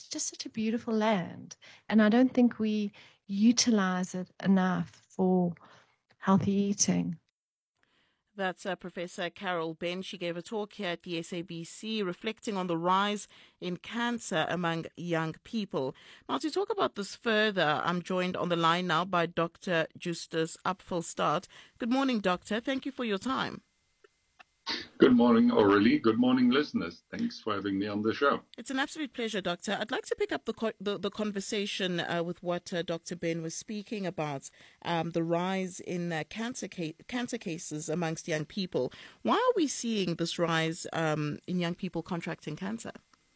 just such a beautiful land. And I don't think we utilize it enough for healthy eating. That's Professor Carol Ben. She gave a talk here at the SABC reflecting on the rise in cancer among young people. Now, to talk about this further, I'm joined on the line now by Dr. Justus Apfelstadt. Good morning, Doctor. Thank you for your time. Good morning, Aurelie. Good morning, listeners. Thanks for having me on the show. It's an absolute pleasure, Doctor. I'd like to pick up the conversation with what Dr. Ben was speaking about, the rise in cancer cases amongst young people. Why are we seeing this rise in young people contracting cancer?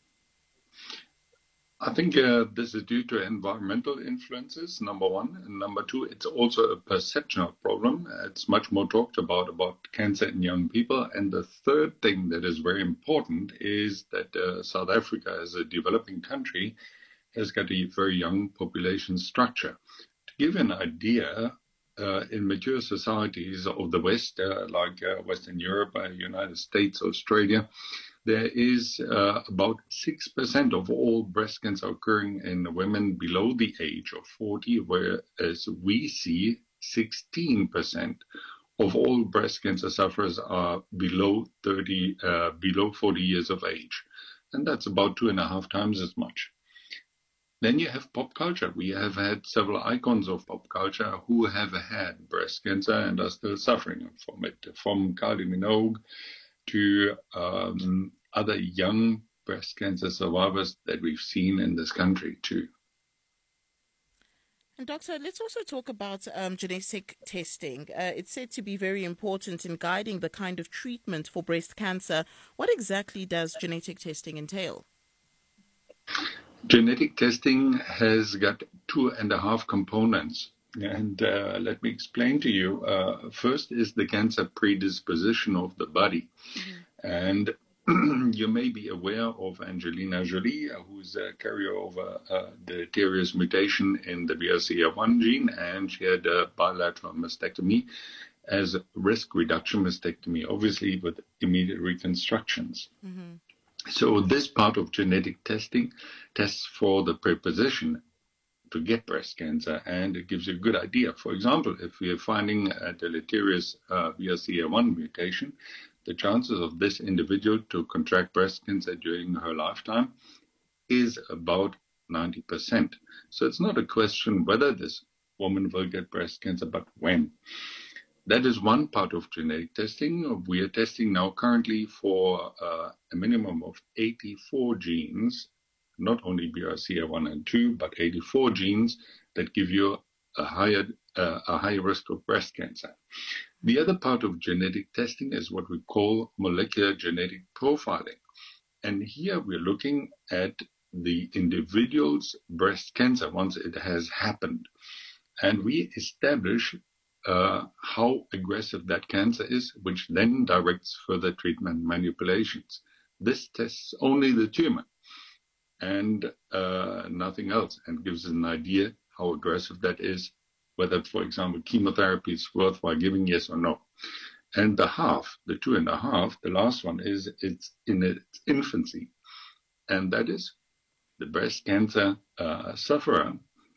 I think this is due to environmental influences, number one. And number two, it's also a perceptional problem. It's much more talked about cancer in young people. And the third thing that is very important is that South Africa, as a developing country, has got a very young population structure. To give an idea, in mature societies of the West, like Western Europe, United States, Australia, there is about 6% of all breast cancer occurring in women below the age of 40, whereas we see 16% of all breast cancer sufferers are below 40 years of age. And that's about 2.5 times as much. Then you have pop culture. We have had several icons of pop culture who have had breast cancer and are still suffering from it, from Kylie Minogue to other young breast cancer survivors that we've seen in this country too. And Doctor, let's also talk about genetic testing. It's said to be very important in guiding the kind of treatment for breast cancer. What exactly does genetic testing entail? Genetic testing has got 2.5 components. And let me explain to you. First is the cancer predisposition of the body. Mm-hmm. And you may be aware of Angelina Jolie, who's a carrier of a deleterious mutation in the BRCA1 gene, and she had a bilateral mastectomy as a risk reduction mastectomy, obviously with immediate reconstructions. Mm-hmm. So this part of genetic testing tests for the preposition to get breast cancer, and it gives you a good idea. For example, if we are finding a deleterious BRCA1 mutation, the chances of this individual to contract breast cancer during her lifetime is about 90%. So it's not a question whether this woman will get breast cancer, but when. That is one part of genetic testing. We are testing now currently for a minimum of 84 genes, not only BRCA1 and 2, but 84 genes that give you a high risk of breast cancer. The other part of genetic testing is what we call molecular genetic profiling. And here we're looking at the individual's breast cancer once it has happened. And we establish how aggressive that cancer is, which then directs further treatment manipulations. This tests only the tumor and nothing else, and gives an idea how aggressive that is, whether, for example, chemotherapy is worthwhile giving, yes or no. And the 2.5, the last one, it's in its infancy. And that is the breast cancer sufferer.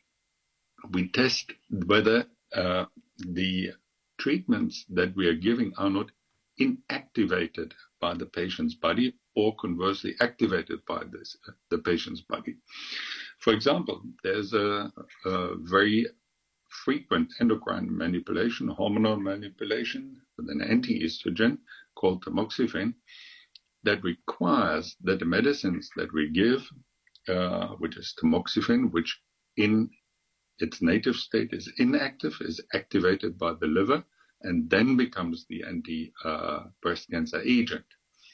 We test whether the treatments that we are giving are not inactivated by the patient's body or conversely activated by the patient's body. For example, there's a very frequent endocrine manipulation, hormonal manipulation with an anti-estrogen called tamoxifen that requires that the medicines that we give, which is tamoxifen, which in its native state is inactive, is activated by the liver, and then becomes the anti-breast cancer agent.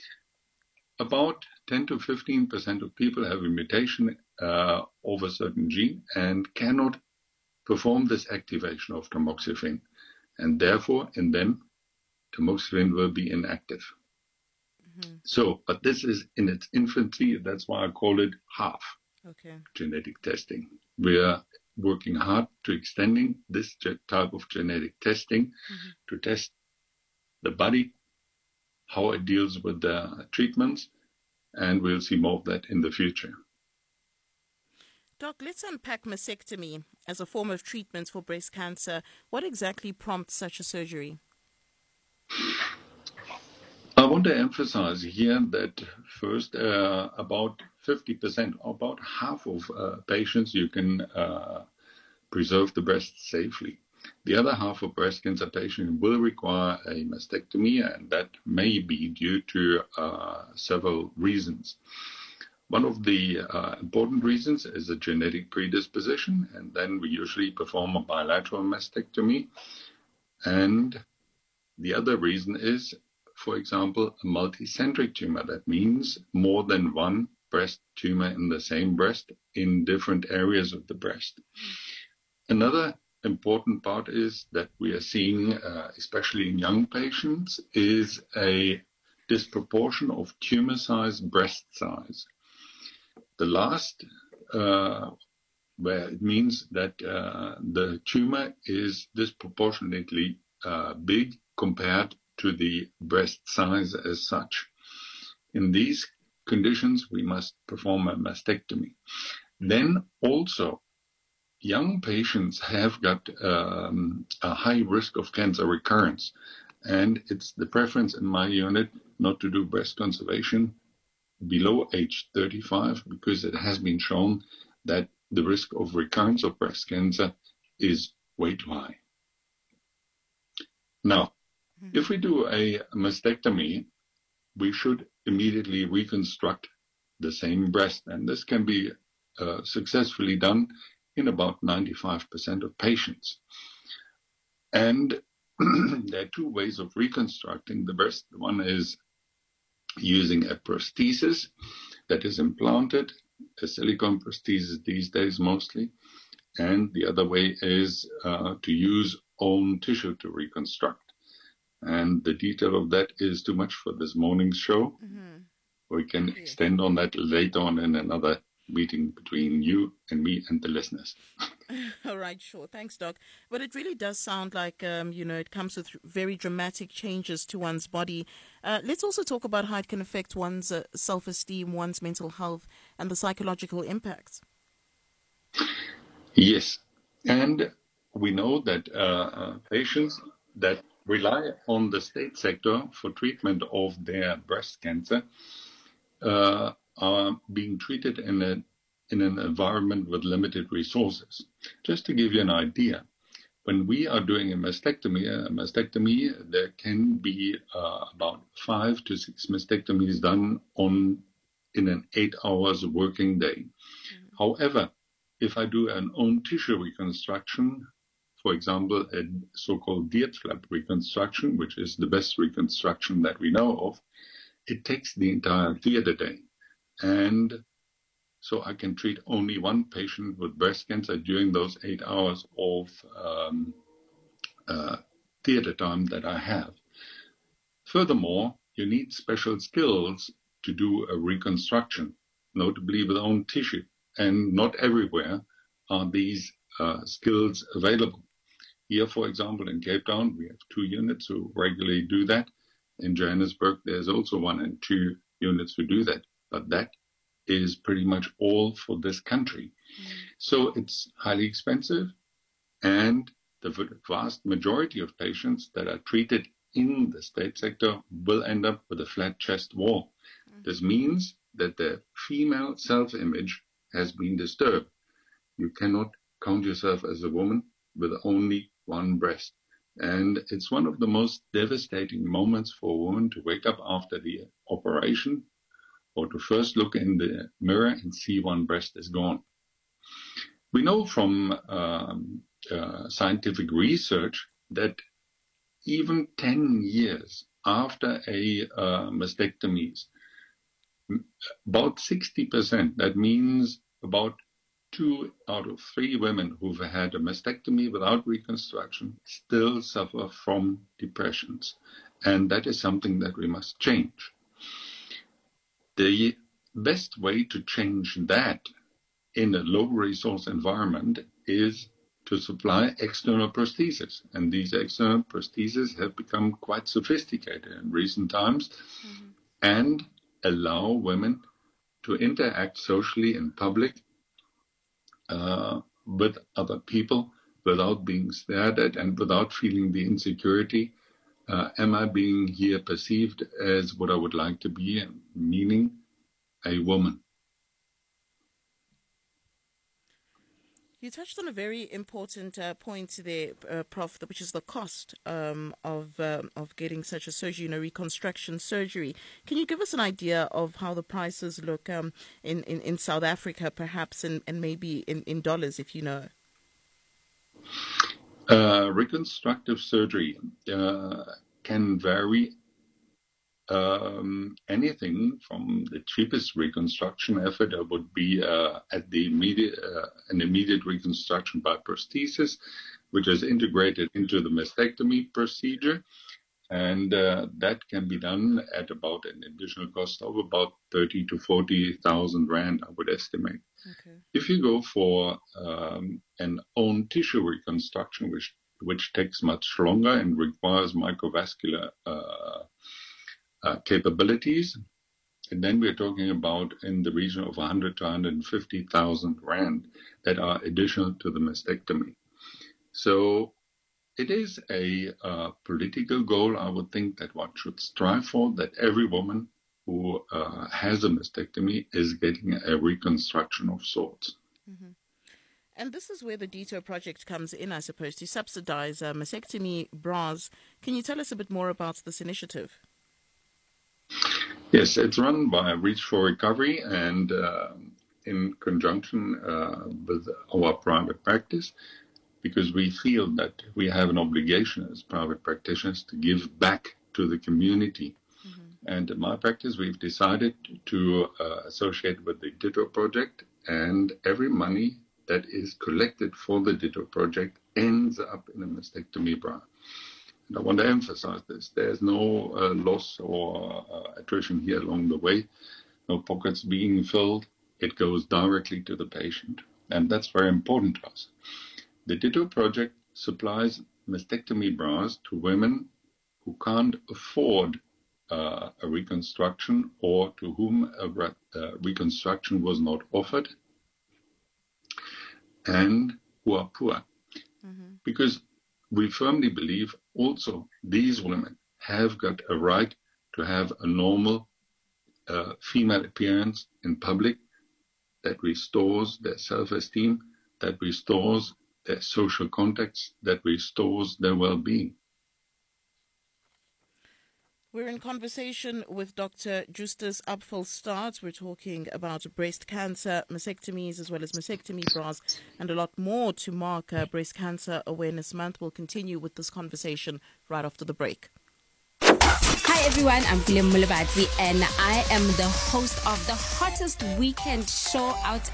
About 10 to 15% of people have a mutation of a certain gene and cannot perform this activation of tamoxifen, and therefore in them tamoxifen will be inactive. Mm-hmm. So, but this is in its infancy. That's why I call it half genetic testing. We are working hard to extending this type of genetic testing to test the body, how it deals with the treatments, and we'll see more of that in the future. Doc, let's unpack mastectomy as a form of treatment for breast cancer. What exactly prompts such a surgery? I want to emphasize here that first, about 50%, about half of patients, you can preserve the breast safely. The other half of breast cancer patients will require a mastectomy, and that may be due to several reasons. One of the important reasons is a genetic predisposition, and then we usually perform a bilateral mastectomy. And the other reason is, for example, a multicentric tumor. That means more than one breast tumor in the same breast in different areas of the breast. Another important part is that we are seeing, especially in young patients, is a disproportion of tumor size, breast size. The last, where it means that the tumor is disproportionately big compared to the breast size as such. In these conditions, we must perform a mastectomy. Then also, young patients have got a high risk of cancer recurrence, and it's the preference in my unit not to do breast conservation below age 35, because it has been shown that the risk of recurrence of breast cancer is way too high. Now, if we do a mastectomy, we should immediately reconstruct the same breast, and this can be successfully done in about 95% of patients. And there are two ways of reconstructing the breast. One is using a prosthesis that is implanted, a silicone prosthesis these days mostly, and the other way is to use own tissue to reconstruct. And the detail of that is too much for this morning's show. We can extend on that later on in another meeting between you and me and the listeners. All right, sure. Thanks, Doc. But it really does sound like, it comes with very dramatic changes to one's body. Let's also talk about how it can affect one's self-esteem, one's mental health, and the psychological impacts. Yes. And we know that patients that rely on the state sector for treatment of their breast cancer are being treated in an environment with limited resources. Just to give you an idea, when we are doing a mastectomy, there can be about 5 to 6 mastectomies done in an 8 hours working day. However, if I do an own tissue reconstruction, for example, a so-called Dietz-flap reconstruction, which is the best reconstruction that we know of, it takes the entire theater day. And so I can treat only one patient with breast cancer during those 8 hours of theater time that I have. Furthermore, you need special skills to do a reconstruction, notably with own tissue. And not everywhere are these skills available. Here, for example, in Cape Town, we have 2 units who regularly do that. In Johannesburg, there's also 1 and 2 units who do that. But that is pretty much all for this country. So it's highly expensive, and the vast majority of patients that are treated in the state sector will end up with a flat chest wall. This means that the female self-image has been disturbed. You cannot count yourself as a woman with only one breast. And it's one of the most devastating moments for a woman to wake up after the operation, or to first look in the mirror and see one breast is gone. We know from scientific research that even 10 years after a mastectomy, about 60%, that means about 2 out of 3 women who've had a mastectomy without reconstruction still suffer from depressions. And that is something that we must change. The best way to change that in a low-resource environment is to supply external prostheses. And these external prostheses have become quite sophisticated in recent times and allow women to interact socially in public with other people without being stared at and without feeling the insecurity. Am I being here perceived as what I would like to be, meaning a woman? You touched on a very important point there, Prof, which is the cost of getting such a surgery, reconstruction surgery. Can you give us an idea of how the prices look in South Africa, perhaps, and maybe in dollars, if you know? Reconstructive surgery can vary. Anything from the cheapest reconstruction effort would be at the an immediate reconstruction by prosthesis, which is integrated into the mastectomy procedure, and that can be done at about an additional cost of about 30 to 40,000 rand, I would estimate. Okay. If you go for an own tissue reconstruction, which takes much longer and requires microvascular capabilities, and then we're talking about in the region of 100 to 150,000 rand that are additional to the mastectomy. So it is a political goal, I would think, that one should strive for, that every woman who has a mastectomy is getting a reconstruction of sorts. Mm-hmm. And this is where the DITO project comes in, I suppose, to subsidize mastectomy bras. Can you tell us a bit more about this initiative? Yes, it's run by Reach for Recovery and in conjunction with our private practice, because we feel that we have an obligation as private practitioners to give back to the community. Mm-hmm. And in my practice, we've decided to associate with the DITO project, and every money that is collected for the DITO project ends up in a mastectomy bra. I want to emphasize this. There's no loss or attrition here along the way, no pockets being filled. It goes directly to the patient. And that's very important to us. The DITO project supplies mastectomy bras to women who can't afford a reconstruction or to whom a reconstruction was not offered and who are poor. Mm-hmm. Because we firmly believe also these women have got a right to have a normal female appearance in public that restores their self-esteem, that restores their social contacts, that restores their well-being. We're in conversation with Dr. Justus Apfelstaart. We're talking about breast cancer, mastectomies, as well as mastectomy bras, and a lot more to mark Breast Cancer Awareness Month. We'll continue with this conversation right after the break. Hi everyone, I'm Philem Mulabati, and I am the host of the hottest weekend show out